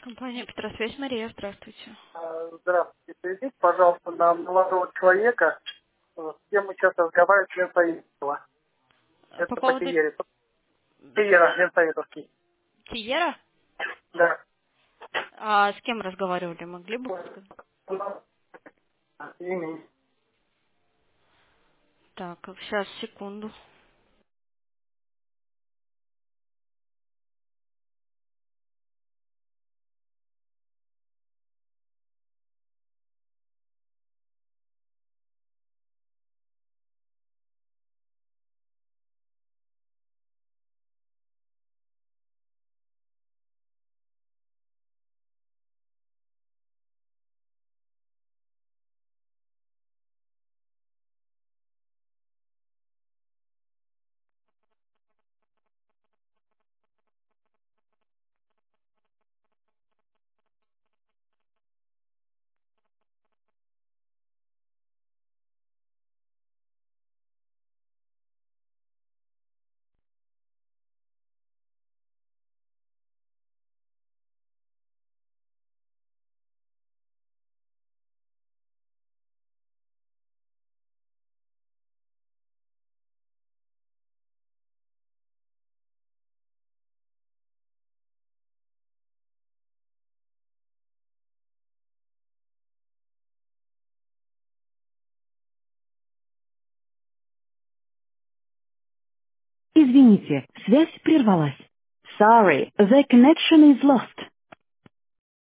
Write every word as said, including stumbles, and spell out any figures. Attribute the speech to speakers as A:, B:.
A: Компания Петросвязь, Мария, здравствуйте.
B: А, Здравствуйте. Перейдите, пожалуйста, на молодого человека, э, с кем мы сейчас разговариваем, Ленсоедова.
A: А По
B: Это по
A: поводу
B: Тиере. Тиера, Ленсоедовский.
A: Тиера?
B: Да.
A: А с кем разговаривали, могли бы сказать?
B: Имя.
A: Так, сейчас, секунду.
C: Извините, связь прервалась. Sorry, the connection is lost.